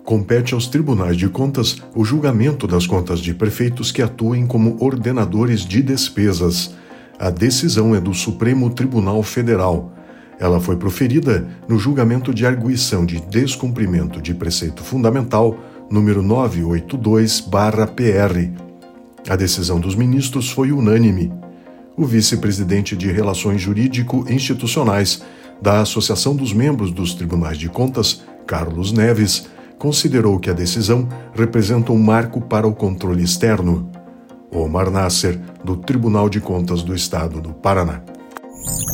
Compete aos tribunais de contas o julgamento das contas de prefeitos que atuem como ordenadores de despesas. A decisão é do Supremo Tribunal Federal. Ela foi proferida no julgamento de arguição de descumprimento de preceito fundamental número 982/PR. A decisão dos ministros foi unânime. O vice-presidente de Relações Jurídico-Institucionais da Associação dos Membros dos Tribunais de Contas, Carlos Neves, considerou que a decisão representa um marco para o controle externo. Omar Nasser, do Tribunal de Contas do Estado do Paraná.